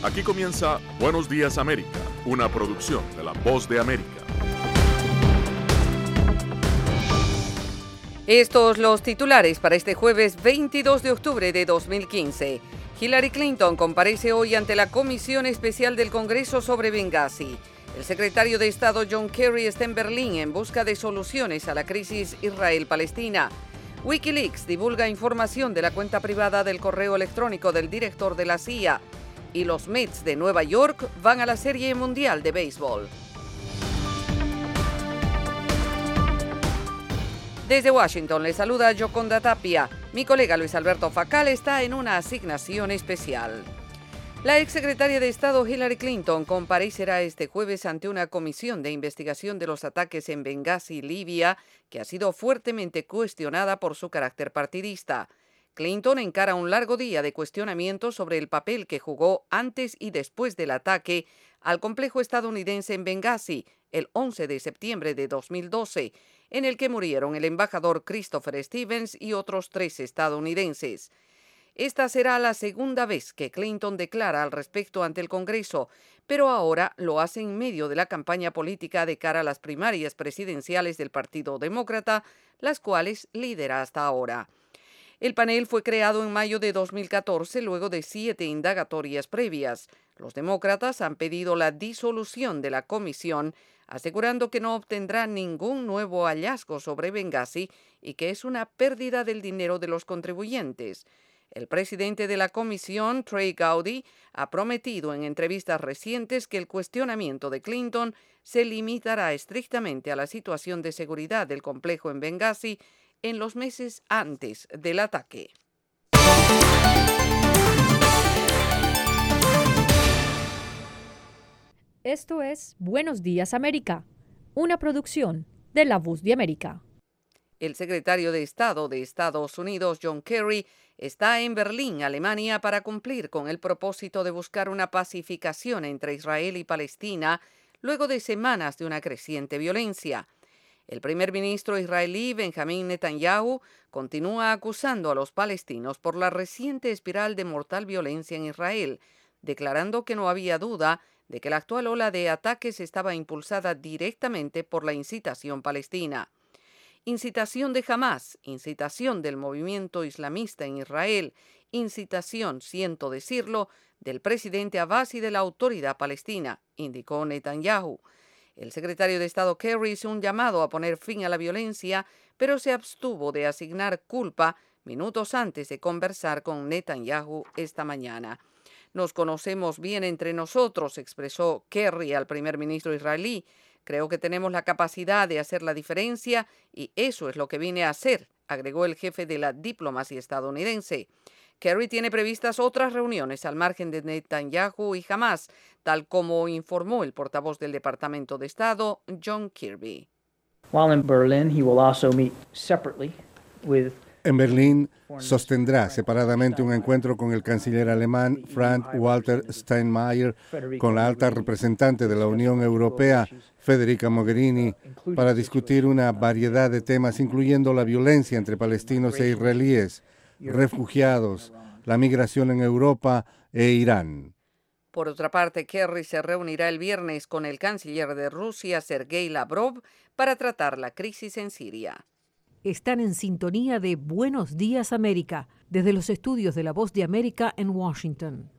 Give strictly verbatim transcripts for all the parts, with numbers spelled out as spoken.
Aquí comienza Buenos Días América, una producción de La Voz de América. Estos los titulares para este jueves veintidós de octubre de dos mil quince. Hillary Clinton comparece hoy ante la Comisión Especial del Congreso sobre Benghazi. El secretario de Estado John Kerry está en Berlín en busca de soluciones a la crisis Israel-Palestina. Wikileaks divulga información de la cuenta privada del correo electrónico del director de la C I A. Y los Mets de Nueva York van a la Serie Mundial de Béisbol. Desde Washington le saluda Yoconda Tapia. Mi colega Luis Alberto Facal está en una asignación especial. La exsecretaria de Estado Hillary Clinton comparecerá este jueves ante una comisión de investigación de los ataques en Benghazi, Libia, que ha sido fuertemente cuestionada por su carácter partidista. Clinton encara un largo día de cuestionamientos sobre el papel que jugó antes y después del ataque al complejo estadounidense en Benghazi el once de septiembre de dos mil doce, en el que murieron el embajador Christopher Stevens y otros tres estadounidenses. Esta será la segunda vez que Clinton declara al respecto ante el Congreso, pero ahora lo hace en medio de la campaña política de cara a las primarias presidenciales del Partido Demócrata, las cuales lidera hasta ahora. El panel fue creado en mayo de dos mil catorce luego de siete indagatorias previas. Los demócratas han pedido la disolución de la comisión, asegurando que no obtendrá ningún nuevo hallazgo sobre Benghazi y que es una pérdida del dinero de los contribuyentes. El presidente de la comisión, Trey Gowdy, ha prometido en entrevistas recientes que el cuestionamiento de Clinton se limitará estrictamente a la situación de seguridad del complejo en Benghazi en los meses antes del ataque. Esto es Buenos Días América, una producción de La Voz de América. El secretario de Estado de Estados Unidos, John Kerry, está en Berlín, Alemania, para cumplir con el propósito de buscar una pacificación entre Israel y Palestina luego de semanas de una creciente violencia. El primer ministro israelí, Benjamín Netanyahu, continúa acusando a los palestinos por la reciente espiral de mortal violencia en Israel, declarando que no había duda de que la actual ola de ataques estaba impulsada directamente por la incitación palestina. Incitación de Hamás, incitación del movimiento islamista en Israel, incitación, siento decirlo, del presidente Abbas y de la autoridad palestina, indicó Netanyahu. El secretario de Estado Kerry hizo un llamado a poner fin a la violencia, pero se abstuvo de asignar culpa minutos antes de conversar con Netanyahu esta mañana. Nos conocemos bien entre nosotros, expresó Kerry al primer ministro israelí. Creo que tenemos la capacidad de hacer la diferencia y eso es lo que vine a hacer, agregó el jefe de la diplomacia estadounidense. Kerry tiene previstas otras reuniones al margen de Netanyahu y Hamás, tal como informó el portavoz del Departamento de Estado, John Kirby. While in Berlin, he will also meet separately with En Berlín sostendrá separadamente un encuentro con el canciller alemán Frank-Walter Steinmeier, con la alta representante de la Unión Europea, Federica Mogherini, para discutir una variedad de temas, incluyendo la violencia entre palestinos e israelíes, refugiados, la migración en Europa e Irán. Por otra parte, Kerry se reunirá el viernes con el canciller de Rusia, Sergei Lavrov, para tratar la crisis en Siria. Están en sintonía de Buenos Días América, desde los estudios de La Voz de América en Washington.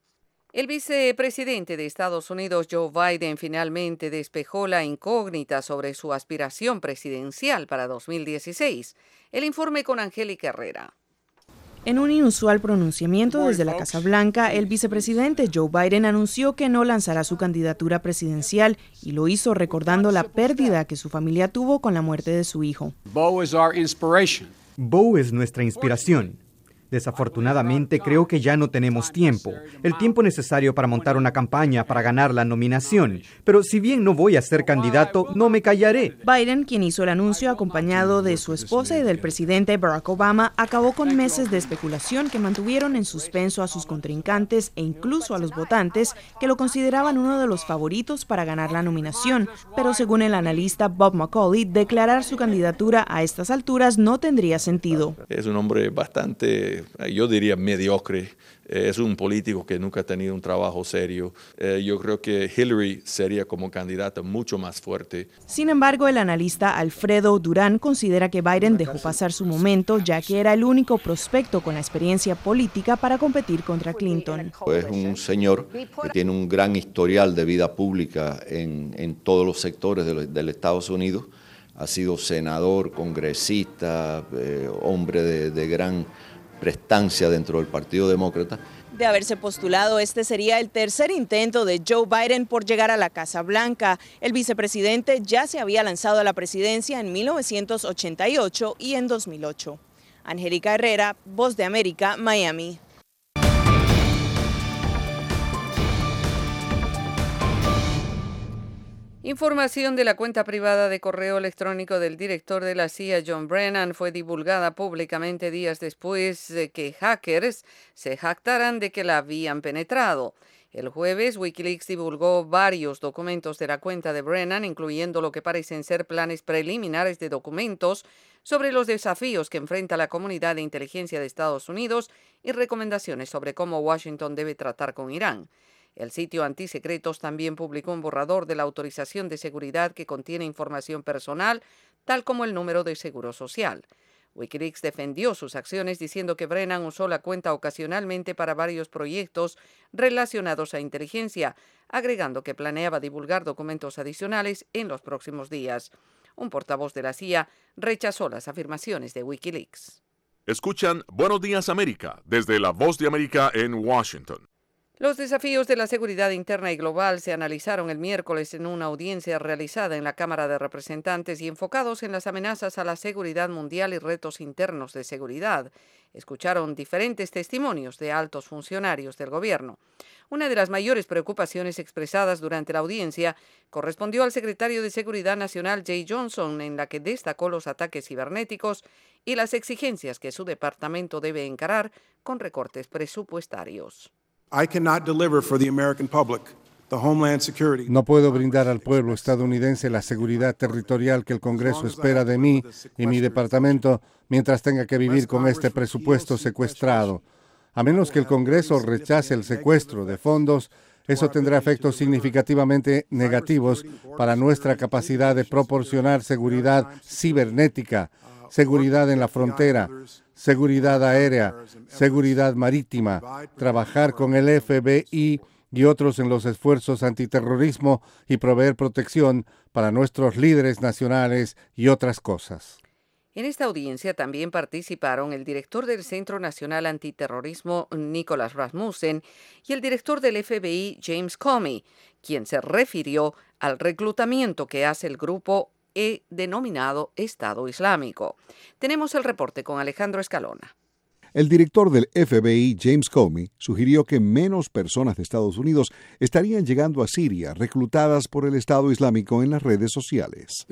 El vicepresidente de Estados Unidos, Joe Biden, finalmente despejó la incógnita sobre su aspiración presidencial para dos mil dieciséis. El informe con Angélica Herrera. En un inusual pronunciamiento desde la Casa Blanca, el vicepresidente Joe Biden anunció que no lanzará su candidatura presidencial y lo hizo recordando la pérdida que su familia tuvo con la muerte de su hijo. Bo es nuestra inspiración. Desafortunadamente, creo que ya no tenemos tiempo, el tiempo necesario para montar una campaña para ganar la nominación. Pero si bien no voy a ser candidato, no me callaré. Biden, quien hizo el anuncio acompañado de su esposa y del presidente Barack Obama, acabó con meses de especulación que mantuvieron en suspenso a sus contrincantes e incluso a los votantes que lo consideraban uno de los favoritos para ganar la nominación. Pero según el analista Bob McCauley, declarar su candidatura a estas alturas no tendría sentido. Es un hombre bastante eh, yo diría mediocre. Eh, es un político que nunca ha tenido un trabajo serio. Eh, yo creo que Hillary sería como candidata mucho más fuerte. Sin embargo, el analista Alfredo Durán considera que Biden dejó pasar su momento, ya que era el único prospecto con la experiencia política para competir contra Clinton. Es un señor que tiene un gran historial de vida pública en, en todos los sectores de los, del Estados Unidos. Ha sido senador, congresista, eh, hombre de, de gran prestancia dentro del Partido Demócrata. De haberse postulado, este sería el tercer intento de Joe Biden por llegar a la Casa Blanca. El vicepresidente ya se había lanzado a la presidencia en mil novecientos ochenta y ocho y en dos mil ocho. Angélica Herrera, Voz de América, Miami. Información de la cuenta privada de correo electrónico del director de la C I A, John Brennan, fue divulgada públicamente días después de que hackers se jactaran de que la habían penetrado. El jueves, Wikileaks divulgó varios documentos de la cuenta de Brennan, incluyendo lo que parecen ser planes preliminares de documentos sobre los desafíos que enfrenta la comunidad de inteligencia de Estados Unidos y recomendaciones sobre cómo Washington debe tratar con Irán. El sitio Antisecretos también publicó un borrador de la autorización de seguridad que contiene información personal, tal como el número de seguro social. Wikileaks defendió sus acciones diciendo que Brennan usó la cuenta ocasionalmente para varios proyectos relacionados a inteligencia, agregando que planeaba divulgar documentos adicionales en los próximos días. Un portavoz de la C I A rechazó las afirmaciones de Wikileaks. Escuchan Buenos Días América desde la Voz de América en Washington. Los desafíos de la seguridad interna y global se analizaron el miércoles en una audiencia realizada en la Cámara de Representantes y enfocados en las amenazas a la seguridad mundial y retos internos de seguridad. Escucharon diferentes testimonios de altos funcionarios del gobierno. Una de las mayores preocupaciones expresadas durante la audiencia correspondió al secretario de Seguridad Nacional Jay Johnson, en la que destacó los ataques cibernéticos y las exigencias que su departamento debe encarar con recortes presupuestarios. No puedo brindar al pueblo estadounidense la seguridad territorial que el Congreso espera de mí y mi departamento mientras tenga que vivir con este presupuesto secuestrado. A menos que el Congreso rechace el secuestro de fondos, eso tendrá efectos significativamente negativos para nuestra capacidad de proporcionar seguridad cibernética, seguridad en la frontera, seguridad aérea, seguridad marítima, trabajar con el F B I y otros en los esfuerzos antiterrorismo y proveer protección para nuestros líderes nacionales y otras cosas. En esta audiencia también participaron el director del Centro Nacional Antiterrorismo, Nicholas Rasmussen, y el director del F B I, James Comey, quien se refirió al reclutamiento que hace el grupo he denominado Estado Islámico. Tenemos el reporte con Alejandro Escalona. El director del F B I, James Comey, sugirió que menos personas de Estados Unidos estarían llegando a Siria reclutadas por el Estado Islámico en las redes sociales.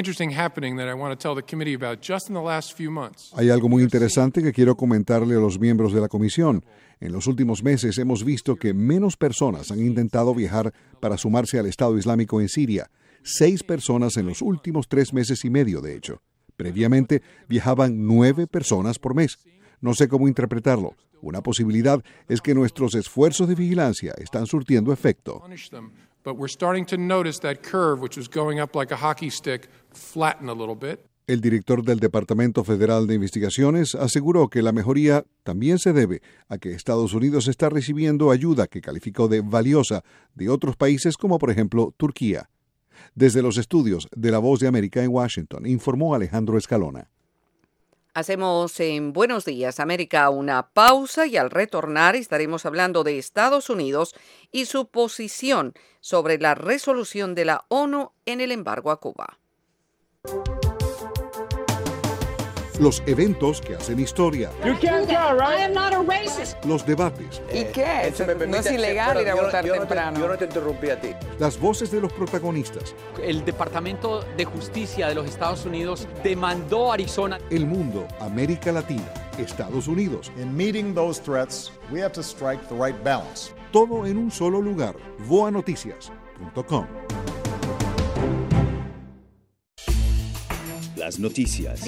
Hay algo muy interesante que quiero comentarle a los miembros de la comisión. En los últimos meses hemos visto que menos personas han intentado viajar para sumarse al Estado Islámico en Siria. Seis personas en los últimos tres meses y medio, de hecho. Previamente viajaban nueve personas por mes. No sé cómo interpretarlo. Una posibilidad es que nuestros esfuerzos de vigilancia están surtiendo efecto. El director del Departamento Federal de Investigaciones aseguró que la mejoría también se debe a que Estados Unidos está recibiendo ayuda que calificó de valiosa de otros países como por ejemplo Turquía. Desde los estudios de La Voz de América en Washington, informó Alejandro Escalona. Hacemos en Buenos Días América una pausa y al retornar estaremos hablando de Estados Unidos y su posición sobre la resolución de la ONU en el embargo a Cuba. Los eventos que hacen historia. You can't go, right? I am not a racist. Los debates. ¿Y qué? No es ilegal ir a votar temprano. Yo no te interrumpí a ti. Las voces de los protagonistas. El Departamento de Justicia de los Estados Unidos demandó a Arizona. El mundo, América Latina, Estados Unidos. In meeting those threats, we have to strike the right balance. Todo en un solo lugar. voa noticias punto com. Las noticias.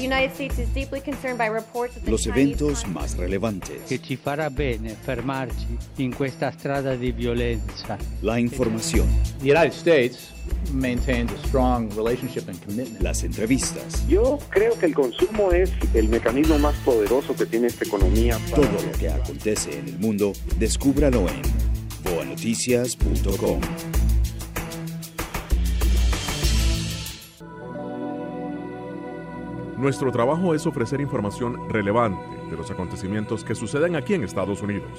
Los eventos más relevantes. Che ci farà bene fermarci in questa strada di violenza. La información. The United States maintains a strong relationship and commitment. Las entrevistas. Yo creo que el consumo es el mecanismo más poderoso que tiene esta economía. Para... Todo lo que acontece en el mundo, descúbralo en boa noticias punto com. Nuestro trabajo es ofrecer información relevante de los acontecimientos que suceden aquí en Estados Unidos.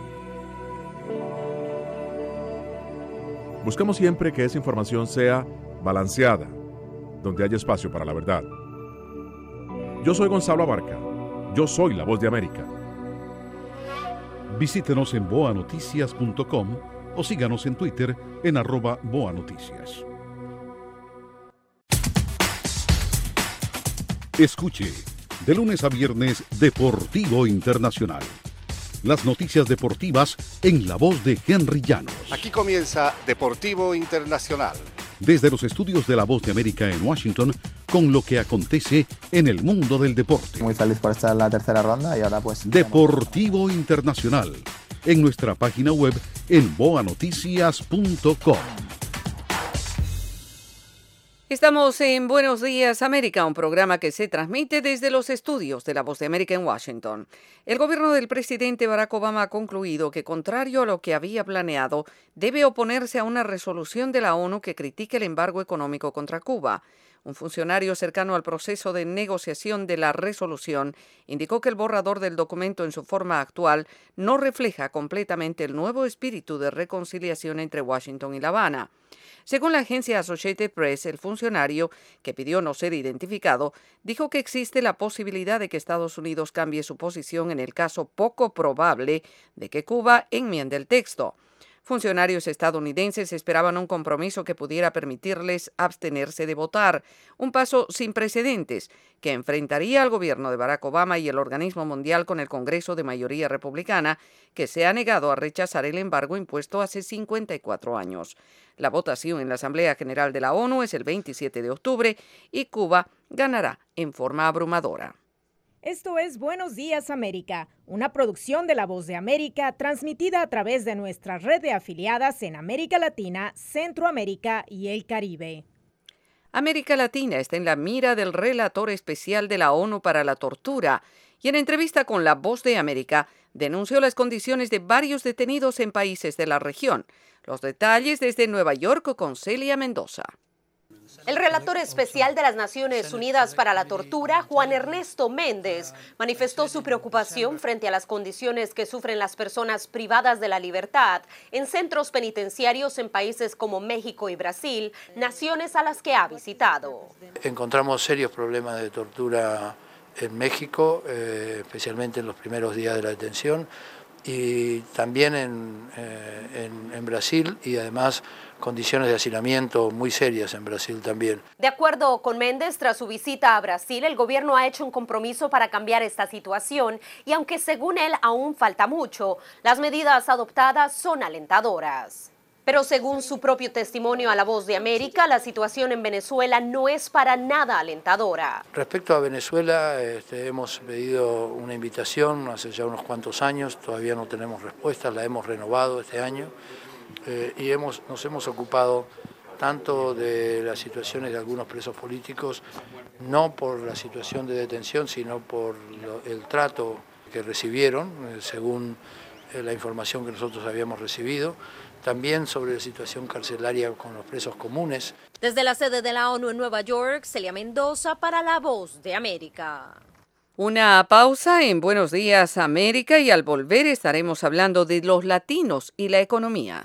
Buscamos siempre que esa información sea balanceada, donde haya espacio para la verdad. Yo soy Gonzalo Abarca. Yo soy la Voz de América. Visítenos en boa noticias punto com o síganos en Twitter en arroba boanoticias. Escuche, de lunes a viernes, Deportivo Internacional. Las noticias deportivas en la voz de Henry Llanos. Aquí comienza Deportivo Internacional. Desde los estudios de La Voz de América en Washington, con lo que acontece en el mundo del deporte. Muy feliz por estar en la tercera ronda y ahora pues... Deportivo Internacional, en nuestra página web en boa noticias punto com. Estamos en Buenos Días América, un programa que se transmite desde los estudios de La Voz de América en Washington. El gobierno del presidente Barack Obama ha concluido que, contrario a lo que había planeado, debe oponerse a una resolución de la ONU que critique el embargo económico contra Cuba. Un funcionario cercano al proceso de negociación de la resolución indicó que el borrador del documento en su forma actual no refleja completamente el nuevo espíritu de reconciliación entre Washington y La Habana. Según la agencia Associated Press, el funcionario, que pidió no ser identificado, dijo que existe la posibilidad de que Estados Unidos cambie su posición en el caso poco probable de que Cuba enmiende el texto. Funcionarios estadounidenses esperaban un compromiso que pudiera permitirles abstenerse de votar, un paso sin precedentes que enfrentaría al gobierno de Barack Obama y el organismo mundial con el Congreso de mayoría republicana, que se ha negado a rechazar el embargo impuesto hace cincuenta y cuatro años. La votación en la Asamblea General de la ONU es el veintisiete de octubre y Cuba ganará en forma abrumadora. Esto es Buenos Días América, una producción de La Voz de América transmitida a través de nuestra red de afiliadas en América Latina, Centroamérica y el Caribe. América Latina está en la mira del relator especial de la ONU para la tortura y en entrevista con La Voz de América denunció las condiciones de varios detenidos en países de la región. Los detalles desde Nueva York con Celia Mendoza. El relator especial de las Naciones Unidas para la Tortura, Juan Ernesto Méndez, manifestó su preocupación frente a las condiciones que sufren las personas privadas de la libertad en centros penitenciarios en países como México y Brasil, naciones a las que ha visitado. Encontramos serios problemas de tortura en México, eh, especialmente en los primeros días de la detención, y también en, eh, en, en Brasil, y además condiciones de hacinamiento muy serias en Brasil también. De acuerdo con Méndez, tras su visita a Brasil, el gobierno ha hecho un compromiso para cambiar esta situación y aunque según él aún falta mucho, las medidas adoptadas son alentadoras. Pero según su propio testimonio a La Voz de América, la situación en Venezuela no es para nada alentadora. Respecto a Venezuela, este, hemos pedido una invitación hace ya unos cuantos años, todavía no tenemos respuesta, la hemos renovado este año. Eh, y hemos, nos hemos ocupado tanto de las situaciones de algunos presos políticos, no por la situación de detención, sino por lo, el trato que recibieron, eh, según eh, la información que nosotros habíamos recibido, también sobre la situación carcelaria con los presos comunes. Desde la sede de la ONU en Nueva York, Celia Mendoza para La Voz de América. Una pausa en Buenos Días América y al volver estaremos hablando de los latinos y la economía.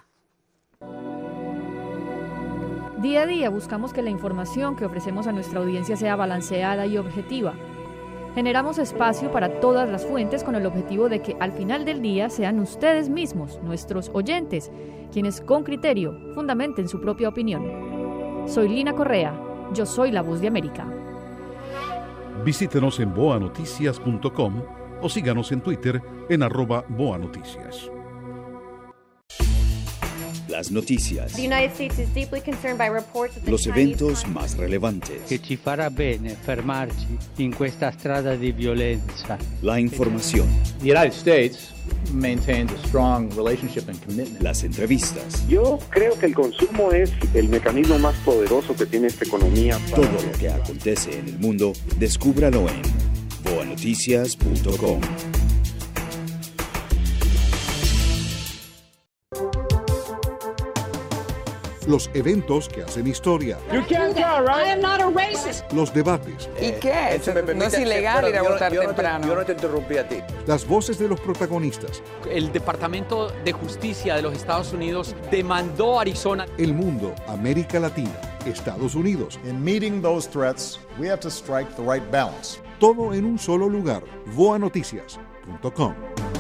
Día a día buscamos que la información que ofrecemos a nuestra audiencia sea balanceada y objetiva. Generamos espacio para todas las fuentes con el objetivo de que al final del día sean ustedes mismos, nuestros oyentes, quienes con criterio fundamenten su propia opinión. Soy Lina Correa, yo soy La Voz de América. Visítenos en boa noticias punto com o síganos en Twitter en arroba boanoticias. Las noticias. Los eventos más relevantes. Che ci farà bene fermarci in questa strada di violenza. La información. The United States maintains a strong relationship and commitment. Las entrevistas. Yo creo que el consumo es el mecanismo más poderoso que tiene esta economía. Para... Todo lo que acontece en el mundo, descúbralo en boa noticias punto com. Los eventos que hacen historia. You can't tell, right? I am not a racist. Los debates. ¿Y qué? No es ilegal ir a votar temprano. Yo no te interrumpí a ti. Las voces de los protagonistas. El Departamento de Justicia de los Estados Unidos demandó a Arizona. El mundo, América Latina, Estados Unidos. In meeting those threats, we have to strike the right balance. Todo en un solo lugar. boa noticias punto com.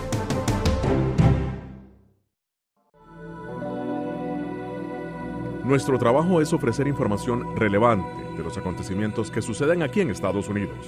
Nuestro trabajo es ofrecer información relevante de los acontecimientos que suceden aquí en Estados Unidos.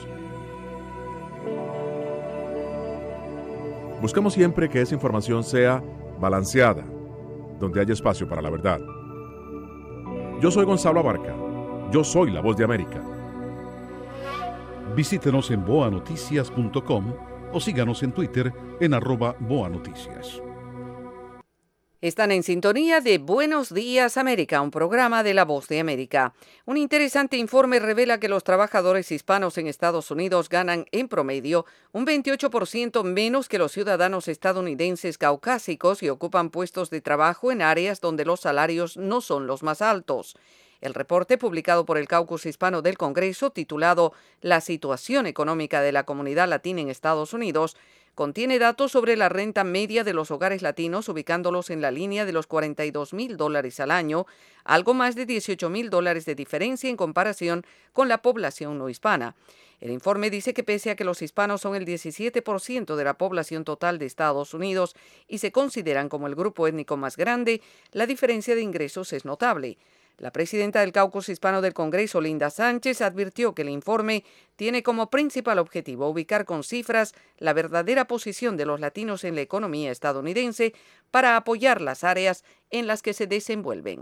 Buscamos siempre que esa información sea balanceada, donde haya espacio para la verdad. Yo soy Gonzalo Abarca. Yo soy la voz de América. Visítenos en boa noticias punto com o síganos en Twitter en arroba boanoticias. Están en sintonía de Buenos Días América, un programa de La Voz de América. Un interesante informe revela que los trabajadores hispanos en Estados Unidos ganan en promedio un veintiocho por ciento menos que los ciudadanos estadounidenses caucásicos y ocupan puestos de trabajo en áreas donde los salarios no son los más altos. El reporte publicado por el Caucus Hispano del Congreso, titulado La situación económica de la comunidad latina en Estados Unidos, contiene datos sobre la renta media de los hogares latinos, ubicándolos en la línea de los cuarenta y dos mil dólares al año, algo más de dieciocho mil dólares de diferencia en comparación con la población no hispana. El informe dice que pese a que los hispanos son el diecisiete por ciento de la población total de Estados Unidos y se consideran como el grupo étnico más grande, la diferencia de ingresos es notable. La presidenta del Caucus Hispano del Congreso, Linda Sánchez, advirtió que el informe tiene como principal objetivo ubicar con cifras la verdadera posición de los latinos en la economía estadounidense para apoyar las áreas en las que se desenvuelven.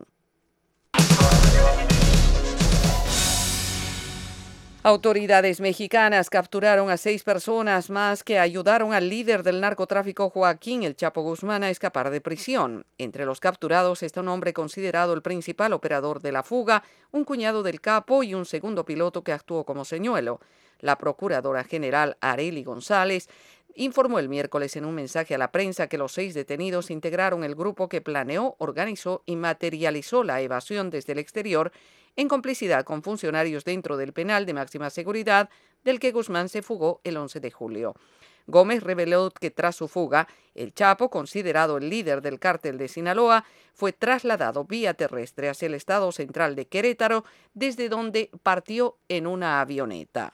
Autoridades mexicanas capturaron a seis personas más que ayudaron al líder del narcotráfico Joaquín El Chapo Guzmán a escapar de prisión. Entre los capturados está un hombre considerado el principal operador de la fuga, un cuñado del capo y un segundo piloto que actuó como señuelo. La procuradora general Arely González informó el miércoles en un mensaje a la prensa que los seis detenidos integraron el grupo que planeó, organizó y materializó la evasión desde el exterior en complicidad con funcionarios dentro del penal de máxima seguridad del que Guzmán se fugó el once de julio. Gómez reveló que tras su fuga, el Chapo, considerado el líder del cártel de Sinaloa, fue trasladado vía terrestre hacia el estado central de Querétaro, desde donde partió en una avioneta.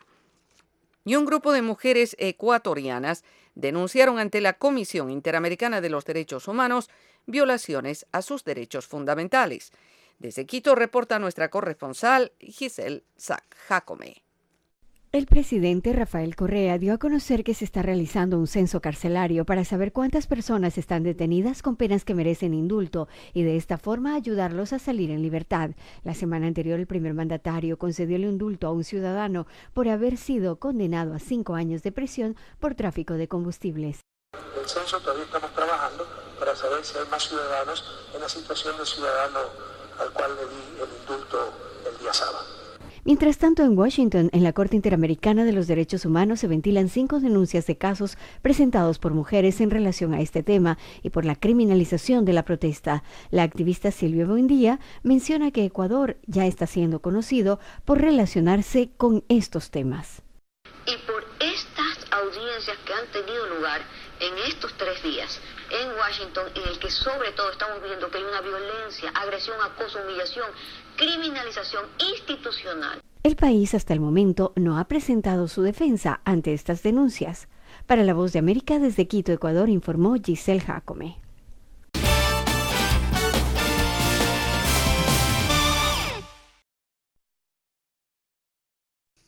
Y un grupo de mujeres ecuatorianas denunciaron ante la Comisión Interamericana de los Derechos Humanos violaciones a sus derechos fundamentales. Desde Quito reporta nuestra corresponsal Giselle Jacome. El presidente Rafael Correa dio a conocer que se está realizando un censo carcelario para saber cuántas personas están detenidas con penas que merecen indulto y de esta forma ayudarlos a salir en libertad. La semana anterior el primer mandatario concedió el indulto a un ciudadano por haber sido condenado a cinco años de prisión por tráfico de combustibles. El censo todavía estamos trabajando para saber si hay más ciudadanos en la situación de ciudadano al cual le di el indulto el día sábado. Mientras tanto, en Washington, en la Corte Interamericana de los Derechos Humanos, se ventilan cinco denuncias de casos presentados por mujeres en relación a este tema y por la criminalización de la protesta. La activista Silvia Buendía menciona que Ecuador ya está siendo conocido por relacionarse con estos temas. Y por estas audiencias que han tenido lugar en estos tres días en Washington, en el que sobre todo estamos viendo que hay una violencia, agresión, acoso, humillación, criminalización institucional. El país hasta el momento no ha presentado su defensa ante estas denuncias. Para La Voz de América, desde Quito, Ecuador, informó Giselle Jacome.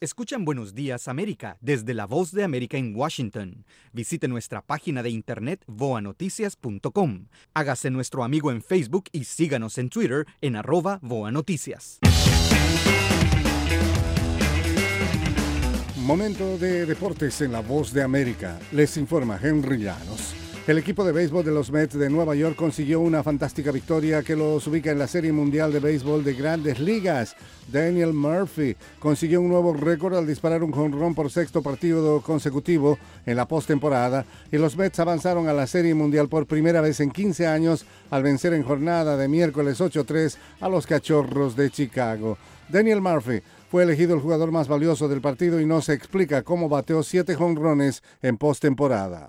Escuchan Buenos Días América desde La Voz de América en Washington. Visite nuestra página de internet voa noticias punto com. Hágase nuestro amigo en Facebook y síganos en Twitter en arroba voanoticias. Momento de deportes en La Voz de América. Les informa Henry Llanos. El equipo de béisbol de los Mets de Nueva York consiguió una fantástica victoria que los ubica en la Serie Mundial de Béisbol de Grandes Ligas. Daniel Murphy consiguió un nuevo récord al disparar un jonrón por sexto partido consecutivo en la postemporada y los Mets avanzaron a la Serie Mundial por primera vez en quince años al vencer en jornada de miércoles ocho tres a los Cachorros de Chicago. Daniel Murphy fue elegido el jugador más valioso del partido y no se explica cómo bateó siete jonrones en postemporada.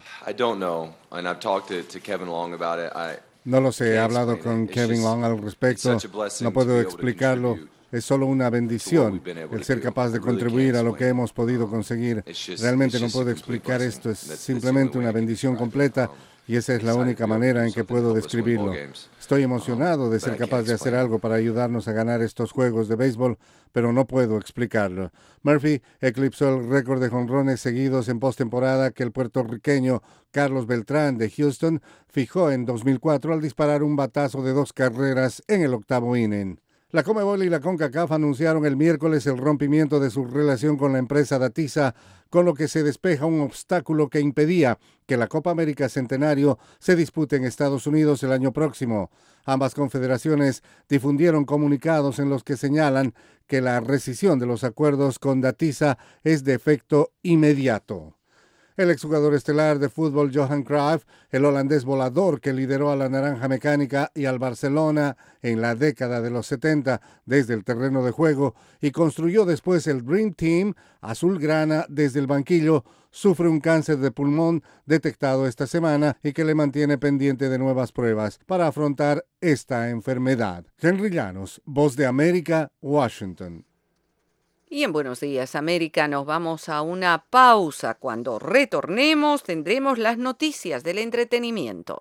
No lo sé, he hablado con Kevin Long al respecto, no puedo explicarlo. Es solo una bendición el ser capaz de contribuir a lo que hemos podido conseguir. Realmente no puedo explicar esto, es simplemente una bendición completa. Y esa es la única manera en que puedo describirlo. Estoy emocionado de ser capaz de hacer algo para ayudarnos a ganar estos juegos de béisbol, pero no puedo explicarlo. Murphy eclipsó el récord de jonrones seguidos en postemporada que el puertorriqueño Carlos Beltrán de Houston fijó en dos mil cuatro al disparar un batazo de dos carreras en el octavo inning. La Conmebol y la CONCACAF anunciaron el miércoles el rompimiento de su relación con la empresa Datisa, con lo que se despeja un obstáculo que impedía que la Copa América Centenario se dispute en Estados Unidos el año próximo. Ambas confederaciones difundieron comunicados en los que señalan que la rescisión de los acuerdos con Datisa es de efecto inmediato. El exjugador estelar de fútbol Johan Cruyff, el holandés volador que lideró a la Naranja Mecánica y al Barcelona en la década de los setenta desde el terreno de juego y construyó después el Dream Team azulgrana desde el banquillo, sufre un cáncer de pulmón detectado esta semana y que le mantiene pendiente de nuevas pruebas para afrontar esta enfermedad. Henry Llanos, Voz de América, Washington. Y en Buenos Días América nos vamos a una pausa. Cuando retornemos tendremos las noticias del entretenimiento.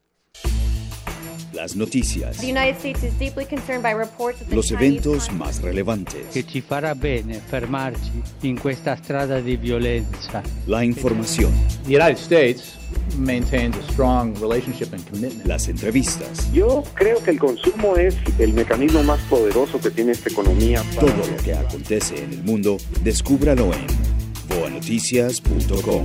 Las noticias. Los eventos más relevantes. Che ci farà bene fermarci in questa strada di violenza. La información. The United States maintains a strong relationship and commitment. Las entrevistas. Yo creo que el consumo es el mecanismo más poderoso que tiene esta economía. Todo lo que acontece en el mundo, descúbralo en voa noticias punto com.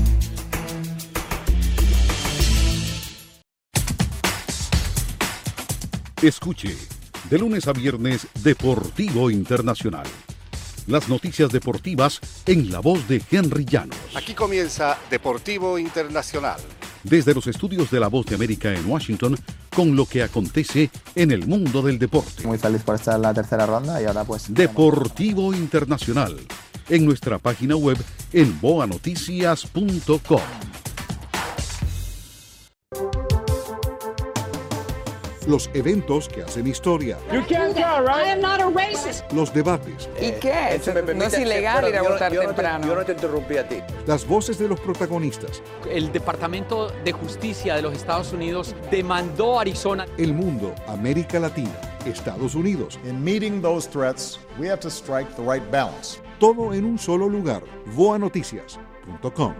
Escuche, de lunes a viernes, Deportivo Internacional. Las noticias deportivas en la voz de Henry Llanos. Aquí comienza Deportivo Internacional. Desde los estudios de La Voz de América en Washington, con lo que acontece en el mundo del deporte. Muy feliz por estar en la tercera ronda y ahora pues... Deportivo Internacional, en nuestra página web en voa noticias punto com. Los eventos que hacen historia. You can't go, right? I am not a racist. Los debates. ¿Y qué? No es ilegal ir a votar temprano. Yo no te interrumpí a ti. Las voces de los protagonistas. El Departamento de Justicia de los Estados Unidos demandó a Arizona. El mundo, América Latina, Estados Unidos. In meeting those threats, we have to strike the right balance. Todo en un solo lugar. voa noticias punto com.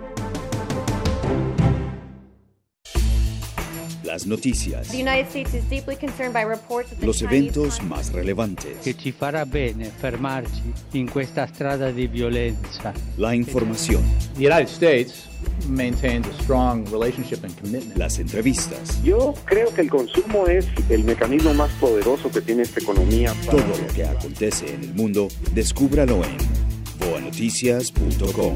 Las noticias. Los eventos más relevantes. Che ci farà bene fermarci in questa strada di violenza. La información. The United States maintains a strong relationship and commitment. Las entrevistas. Yo creo que el consumo es el mecanismo más poderoso que tiene esta economía. Todo lo que acontece en el mundo, descúbralo en voa noticias punto com.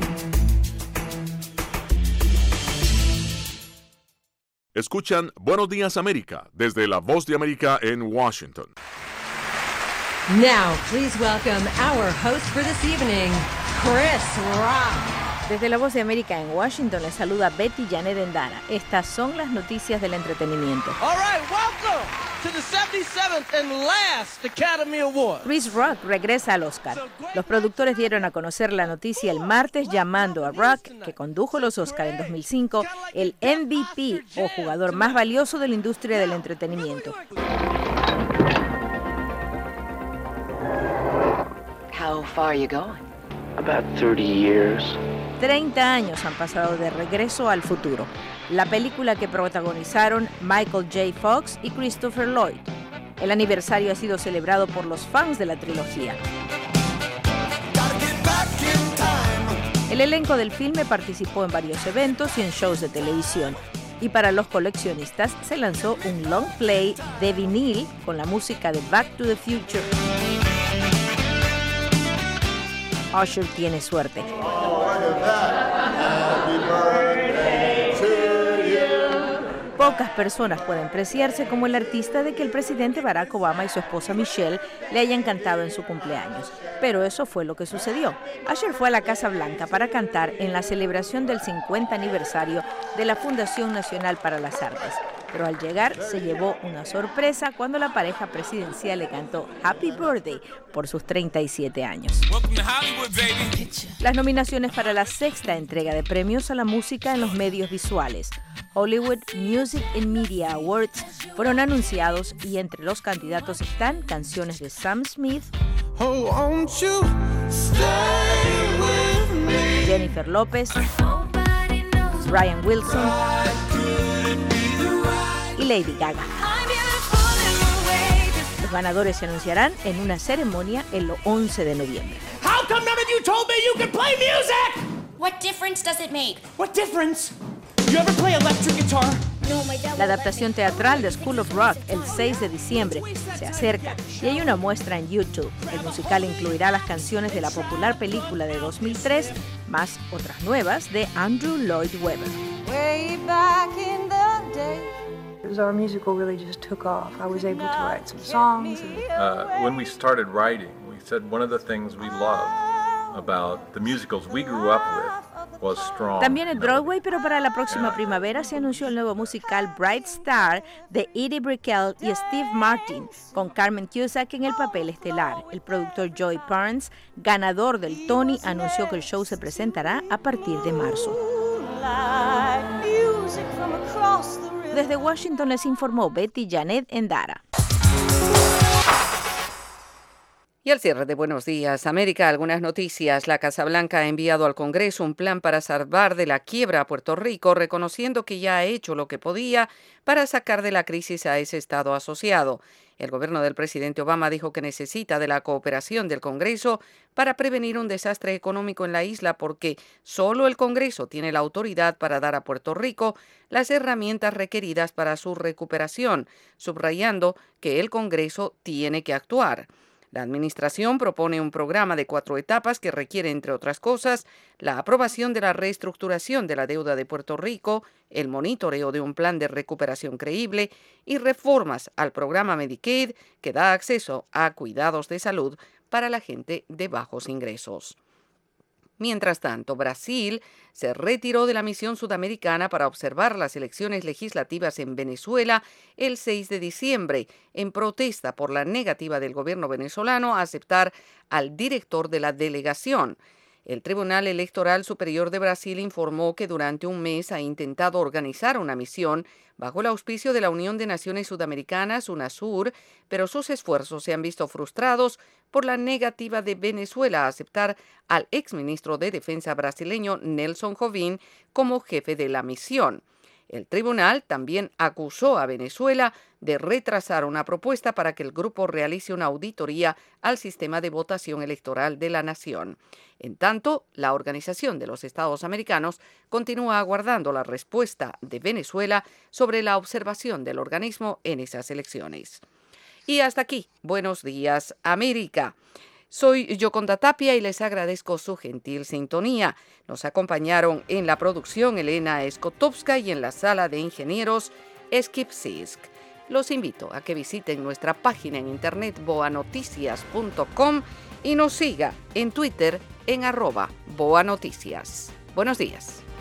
Escuchan Buenos Días América desde La Voz de América en Washington. Now, please welcome our host for this evening, Chris Rock. Desde La Voz de América en Washington les saluda Betty Janet Endara. Estas son las noticias del entretenimiento. All right, welcome to the seventy-seventh and last Academy Award. Chris Rock regresa al Oscar. Los productores dieron a conocer la noticia el martes llamando a Rock, que condujo los Oscar en dos mil cinco, el M V P o jugador más valioso de la industria del entretenimiento. How far are you going? about thirty years. treinta años han pasado de Regreso al Futuro, la película que protagonizaron Michael J. Fox y Christopher Lloyd. El aniversario ha sido celebrado por los fans de la trilogía. El elenco del filme participó en varios eventos y en shows de televisión. Y para los coleccionistas se lanzó un long play de vinil con la música de Back to the Future. Usher tiene suerte. Pocas personas pueden preciarse como el artista de que el presidente Barack Obama y su esposa Michelle le hayan cantado en su cumpleaños. Pero eso fue lo que sucedió. Usher fue a la Casa Blanca para cantar en la celebración del cincuenta aniversario de la Fundación Nacional para las Artes. Pero al llegar se llevó una sorpresa cuando la pareja presidencial le cantó Happy Birthday por sus treinta y siete años. Las nominaciones para la sexta entrega de premios a la música en los medios visuales, Hollywood Music and Media Awards, fueron anunciados y entre los candidatos están canciones de Sam Smith, oh, won't you stay with me? Jennifer López, Brian Wilson y Lady Gaga. Los ganadores se anunciarán en una ceremonia el once de noviembre. How come none of you told me you could play music? What difference does it make? What difference? You ever play electric guitar? No, my dad. La adaptación teatral de School of Rock el seis de diciembre se acerca y hay una muestra en YouTube. El musical incluirá las canciones de la popular película de dos mil tres, más otras nuevas de Andrew Lloyd Webber. Way back in the day. Our musical really just took off. I was able to write some songs. And... Uh, when we started writing, we said one of the things we loved about the musicals we grew up with was strong. También en Broadway, pero para la próxima primavera se anunció el nuevo musical Bright Star de Edie Brickell y Steve Martin, con Carmen Cusack en el papel estelar. El productor Joey Parnes, ganador del Tony, anunció que el show se presentará a partir de marzo. Desde Washington les informó Betty Janet Endara. Y al cierre de Buenos Días, América, algunas noticias. La Casa Blanca ha enviado al Congreso un plan para salvar de la quiebra a Puerto Rico, reconociendo que ya ha hecho lo que podía para sacar de la crisis a ese estado asociado. El gobierno del presidente Obama dijo que necesita de la cooperación del Congreso para prevenir un desastre económico en la isla porque solo el Congreso tiene la autoridad para dar a Puerto Rico las herramientas requeridas para su recuperación, subrayando que el Congreso tiene que actuar. La administración propone un programa de cuatro etapas que requiere, entre otras cosas, la aprobación de la reestructuración de la deuda de Puerto Rico, el monitoreo de un plan de recuperación creíble y reformas al programa Medicaid que da acceso a cuidados de salud para la gente de bajos ingresos. Mientras tanto, Brasil se retiró de la misión sudamericana para observar las elecciones legislativas en Venezuela el seis de diciembre, en protesta por la negativa del gobierno venezolano a aceptar al director de la delegación. El Tribunal Electoral Superior de Brasil informó que durante un mes ha intentado organizar una misión bajo el auspicio de la Unión de Naciones Sudamericanas, UNASUR, pero sus esfuerzos se han visto frustrados por la negativa de Venezuela a aceptar al exministro de Defensa brasileño Nelson Jobim como jefe de la misión. El tribunal también acusó a Venezuela de retrasar una propuesta para que el grupo realice una auditoría al sistema de votación electoral de la nación. En tanto, la Organización de los Estados Americanos continúa aguardando la respuesta de Venezuela sobre la observación del organismo en esas elecciones. Y hasta aquí, Buenos Días, América. Soy Yoconda Tapia y les agradezco su gentil sintonía. Nos acompañaron en la producción Elena Skotowska y en la sala de ingenieros Skip Sisk. Los invito a que visiten nuestra página en internet boa noticias punto com y nos siga en Twitter en arroba boanoticias. Buenos días.